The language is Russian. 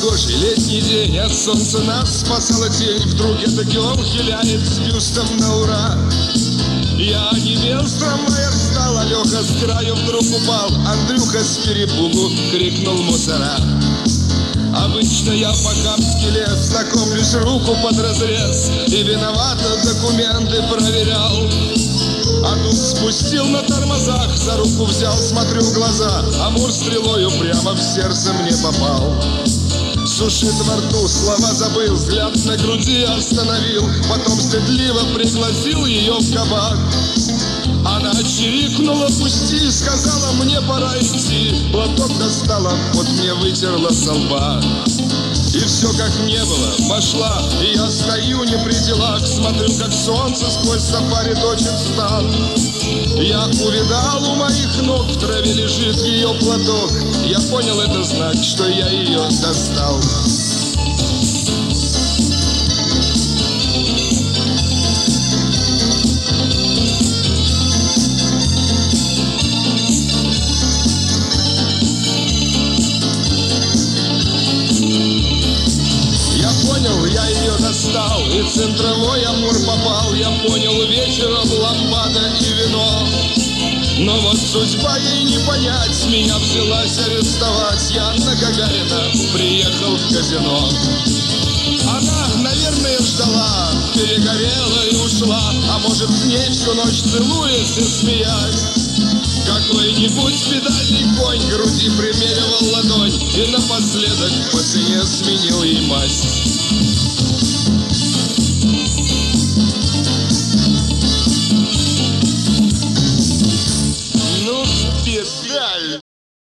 Погожий летний день, от солнца нас спасала тень. Вдруг эта он хиляет с бюстом на ура. Я онемел, с трамвая встал, а Леха с краю вдруг упал. Андрюха с перепугу крикнул мусора. Обычно я по-хамски лез, знакомлюсь, руку под разрез, и виновато документы проверял. А тут спустил на тормозах, за руку взял, смотрю в глаза. Амур стрелою прямо в сердце мне попал. Сушит во рту, слова забыл, взгляд на груди остановил. Потом стыдливо пригласил ее в кабак. Она чирикнула, пусти, сказала, мне пора идти. Платок достала, вот мне вытерла со лба. И все как не было, пошла, и я стою не при делах. Смотрю, как солнце сквозь сафари точит стан. Я увидал, у моих ног в траве лежит ее платок. Я понял, это знак, что я ее достал. Я ее достал, и в центровой Амур попал. Я понял, вечером ламбада и вино. Но вот судьба ей не понять, меня взялась арестовать. Я на Гагарина приехал в казино. Она, наверное, ждала, перегорела и ушла. А может, с ней всю ночь целуясь и смеясь. Какой-нибудь педальный конь груди примеривал ладонь и напоследок по цене сменил ей масть. Ну, педаль.